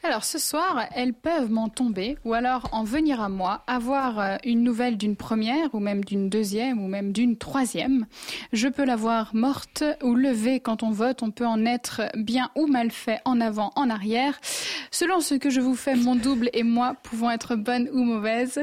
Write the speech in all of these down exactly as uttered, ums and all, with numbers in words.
Alors ce soir, elles peuvent m'en tomber ou alors en venir à moi, avoir une nouvelle d'une première ou même d'une deuxième ou même d'une troisième. Je peux la voir morte ou levée quand on vote, on peut en être bien ou mal fait en avant, en arrière. Selon ce que je vous fais, mon double et moi pouvons être bonnes ou mauvaises.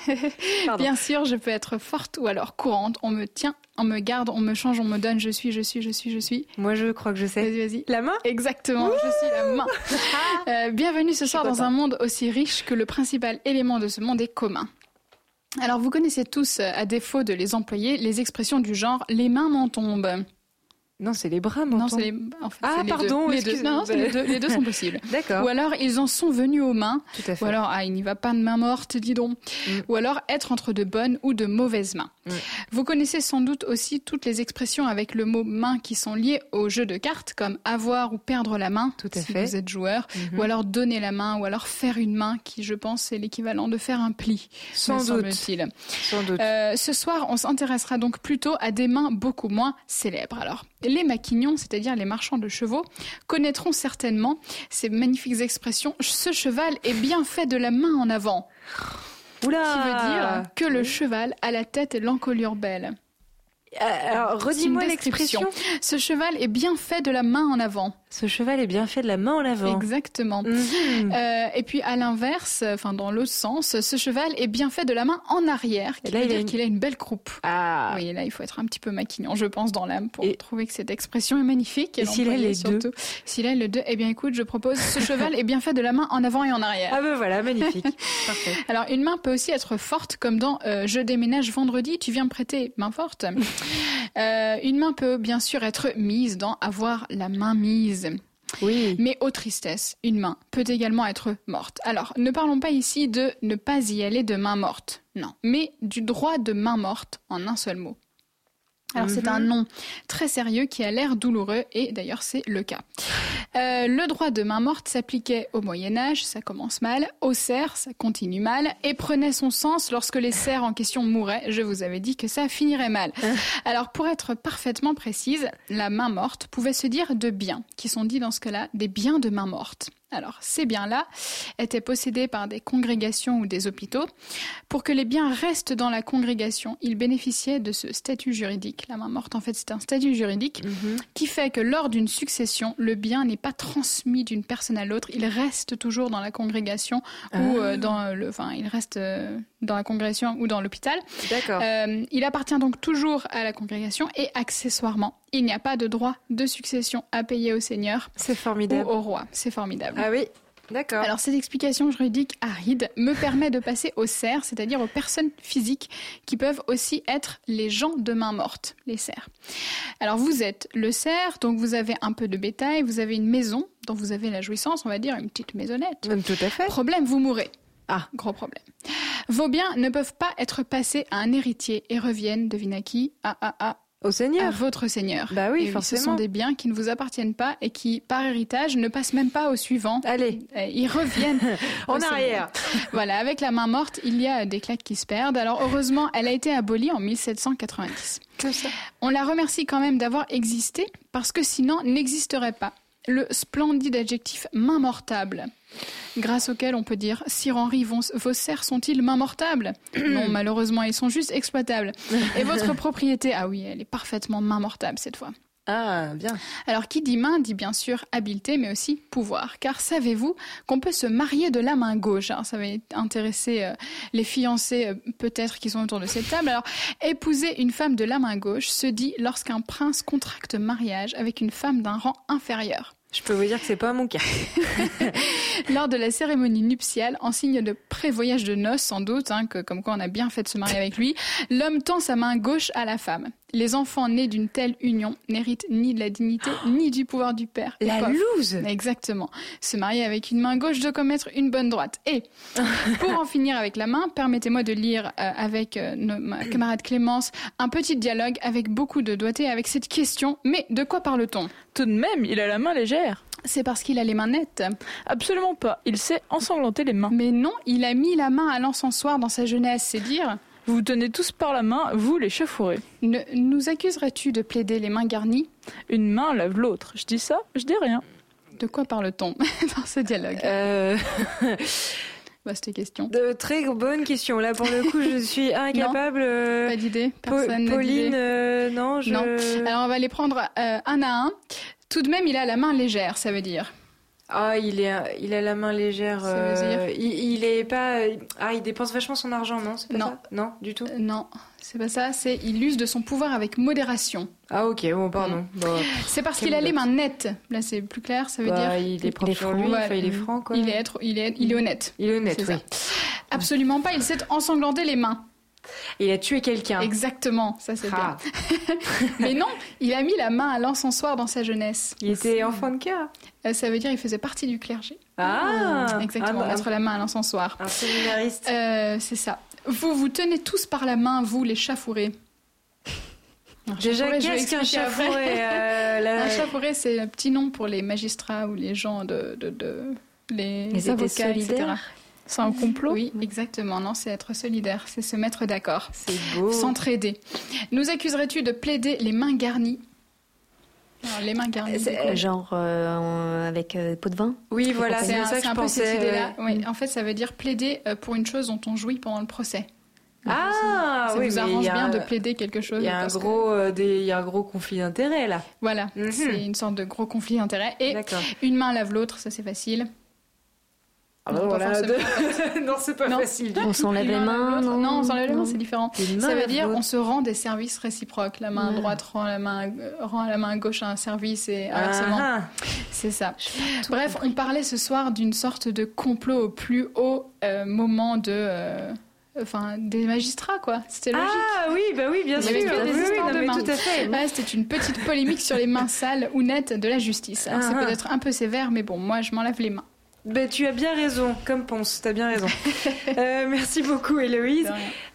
Bien sûr, je peux être forte ou alors courante. On me tient, on me garde, on me change, on me donne. Je suis, je suis, je suis, je suis. Moi, je crois que je sais. Vas-y, vas-y. La main ? Exactement, je suis la main. euh, bienvenue ce soir dans un monde aussi riche que le principal élément de ce monde est commun. Alors, vous connaissez tous, à défaut de les employer, les expressions du genre « les mains m'en tombent ». Non, c'est les bras, mon Non, ton. c'est les... En fait, ah, c'est les pardon, deux. Les deux. Non, non, c'est les deux. Les deux sont possibles. D'accord. Ou alors, ils en sont venus aux mains. Tout à fait. Ou alors, ah, il n'y va pas de main morte, dis donc. Mm. Ou alors, être entre de bonnes ou de mauvaises mains. Mm. Vous connaissez sans doute aussi toutes les expressions avec le mot main qui sont liées au jeu de cartes, comme avoir ou perdre la main, Tout à si fait. vous êtes joueur. Mm-hmm. Ou alors, donner la main, ou alors faire une main, qui, je pense, c'est l'équivalent de faire un pli. Sans doute. Sans doute. Euh, ce soir, on s'intéressera donc plutôt à des mains beaucoup moins célèbres. Alors, les maquignons, c'est-à-dire les marchands de chevaux, connaîtront certainement ces magnifiques expressions. Ce cheval est bien fait de la main en avant. Oula. Qui veut dire que le cheval a la tête et l'encolure belle. Euh, alors, redis-moi l'expression. Ce cheval est bien fait de la main en avant. Ce cheval est bien fait de la main en avant. Exactement. Mmh. Euh, et puis à l'inverse, enfin dans l'autre sens, ce cheval est bien fait de la main en arrière, qui là, veut dire une... qu'il a une belle croupe. Ah. Oui, là il faut être un petit peu maquignon, je pense, dans l'âme pour et... trouver que cette expression est magnifique. Et, et s'il a les surtout. deux S'il a les deux, eh bien écoute, je propose ce cheval est bien fait de la main en avant et en arrière. Ah ben voilà, magnifique. Parfait. Alors une main peut aussi être forte, comme dans euh, je déménage vendredi, tu viens me prêter main forte. Euh, une main peut bien sûr être mise dans avoir la main mise. Oui. Mais ô tristesse, une main peut également être morte. Alors, ne parlons pas ici de ne pas y aller de main morte, non, mais du droit de main morte en un seul mot. Alors, mm-hmm. c'est un nom très sérieux qui a l'air douloureux et d'ailleurs, c'est le cas. Euh, le droit de main morte s'appliquait au Moyen-Âge, ça commence mal, aux serfs, ça continue mal, et prenait son sens lorsque les serfs en question mouraient. Je vous avais dit que ça finirait mal. Alors, pour être parfaitement précise, la main morte pouvait se dire de biens, qui sont dits dans ce cas-là des biens de main morte. Alors, ces biens-là étaient possédés par des congrégations ou des hôpitaux. Pour que les biens restent dans la congrégation, ils bénéficiaient de ce statut juridique. La main morte, en fait, c'est un statut juridique mm-hmm. qui fait que lors d'une succession, le bien n'est pas transmis d'une personne à l'autre. Il reste toujours dans la congrégation ah. ou euh, dans le, enfin, il reste euh, dans la congrégation ou dans l'hôpital. D'accord. Euh, il appartient donc toujours à la congrégation et accessoirement, il n'y a pas de droit de succession à payer au seigneur. C'est formidable. Ou au roi. C'est formidable. Ah oui, d'accord. Alors, cette explication juridique aride me permet de passer aux serfs, c'est-à-dire aux personnes physiques qui peuvent aussi être les gens de main morte, les serfs. Alors, vous êtes le serf, donc vous avez un peu de bétail, vous avez une maison dont vous avez la jouissance, on va dire une petite maisonnette. Tout à fait. Problème, vous mourrez. Ah, gros problème. Vos biens ne peuvent pas être passés à un héritier et reviennent, devine à qui, à, à, à, au seigneur. À votre seigneur. Bah oui, et forcément. Ce sont des biens qui ne vous appartiennent pas et qui, par héritage, ne passent même pas au suivant. Allez. Ils reviennent en arrière. Voilà, avec la main morte, il y a des claques qui se perdent. Alors, heureusement, elle a été abolie en mille sept cent quatre-vingt-dix. Que ça. On la remercie quand même d'avoir existé parce que sinon, n'existerait pas le splendide adjectif main mortable, grâce auquel on peut dire « Sire Henri, vos, vos serfs sont-ils main mortables ?» Non, malheureusement, ils sont juste exploitables. Et votre propriété, ah oui, elle est parfaitement main mortable cette fois. Ah, bien. Alors, qui dit main dit bien sûr habileté, mais aussi pouvoir. Car savez-vous qu'on peut se marier de la main gauche? Alors, ça va intéresser euh, les fiancés, euh, peut-être, qui sont autour de cette table. Alors, épouser une femme de la main gauche se dit lorsqu'un prince contracte mariage avec une femme d'un rang inférieur. Je peux vous dire que c'est pas mon cas. Lors de la cérémonie nuptiale, en signe de pré-voyage de noces, sans doute, hein, que, comme quoi on a bien fait de se marier avec lui, l'homme tend sa main gauche à la femme. Les enfants nés d'une telle union n'héritent ni de la dignité, oh, ni du pouvoir du père. La loose. Exactement. Se marier avec une main gauche doit commettre une bonne droite. Et, pour en finir avec la main, permettez-moi de lire euh, avec euh, nos, ma camarade Clémence un petit dialogue avec beaucoup de doigté avec cette question. Mais de quoi parle-t-on? Tout de même, il a la main légère. C'est parce qu'il a les mains nettes. Absolument pas. Il sait ensanglanter les mains. Mais non, il a mis la main à l'encensoir dans sa jeunesse, c'est dire... Vous vous tenez tous par la main, vous les chauffourés. Ne, nous accuserais-tu de plaider les mains garnies? Une main lave l'autre. Je dis ça, je dis rien. De quoi parle-t-on dans ce dialogue? Euh... Vaste question. De très bonne question. Là, pour le coup, je suis incapable. Euh... Pas d'idée. Po- Personne n'a Pauline, d'idée. euh, non, je... Non. Alors, on va les prendre euh, un à un. Tout de même, il a la main légère, ça veut dire. Ah, il est, il a la main légère. Ça veut euh, dire il, il est pas. Ah, il dépense vachement son argent, non? C'est pas Non. ça? Non, du tout. Euh, non, c'est pas ça. C'est il use de son pouvoir avec modération. Ah, ok, bon, pardon. Bon, C'est parce Quelle qu'il a les boulette. mains nettes. Là, c'est plus clair, ça veut bah, dire. il est propre il est sur franc. lui, Ouais. enfin, il est franc, quoi. Il est, être, il est, il est honnête. Il est honnête, C'est oui. ça. Absolument pas. Il s'est ensanglanté les mains. Il a tué quelqu'un. Exactement. Ça, c'est Ah. bien. Mais non, il a mis la main à l'encensoir dans sa jeunesse. Il était enfant de cœur. Euh, Ça veut dire il faisait partie du clergé. Ah, Exactement. Un, Mettre la main à l'encensoir. un séminariste. Euh, c'est ça. Vous vous tenez tous par la main, vous, les chats fourrés. Alors, Déjà, chafouré, je vais qu'est-ce qu'un expliquer après. chafouré euh, la- Un chafouré, c'est un petit nom pour les magistrats ou les gens de... de, de les, Les avocats, étaient et cetera. solidaires. C'est un complot? Oui, exactement. Non, c'est être solidaire, c'est se mettre d'accord. C'est beau. S'entraider. Nous accuserais-tu de plaider les mains garnies? Alors, les mains garnies. C'est- du coup. Euh, Genre euh, avec euh, pot de vin. Oui, voilà, C'est c'est un, ça c'est que je un peu cette pensais. idée-là. ouais. Oui, en fait, ça veut dire plaider euh, pour une chose dont on jouit pendant le procès. Ah, ça oui, vous mais arrange il y a bien un- de plaider quelque chose. Il y a un parce que- gros, euh, des- il y a un gros conflit d'intérêts là. Voilà, Mhm. c'est une sorte de gros conflit d'intérêts. Et D'accord. une main lave l'autre, ça c'est facile. Ah, Non, pas voilà, forcément. de- non, c'est pas Non. facile. On s'enlève Une les main lave mains, l'autre. non? Non, on s'enlève les mains, Non. c'est différent. Une main Ça veut lave dire l'autre. on se rend des services réciproques. La main Ouais. droite rend la main, euh, rend à la main gauche un service et inversement. Ah, C'est ça. Bref, on parlait ce soir d'une sorte de complot au plus haut euh, moment de, euh, enfin, des magistrats, quoi. C'était logique. ah oui, bah oui, bien Il y sûr. avait que des oui, oui, histoires non, de mais mains. tout à fait. Ouais, c'était une petite polémique sur les mains sales ou nettes de la justice. Alors, c'est Ah, ah. peut-être un peu sévère, mais bon, moi, je m'en lave les mains. Bah, tu as bien raison, comme Ponce, t'as bien raison. Euh, merci beaucoup, Héloïse. De rien.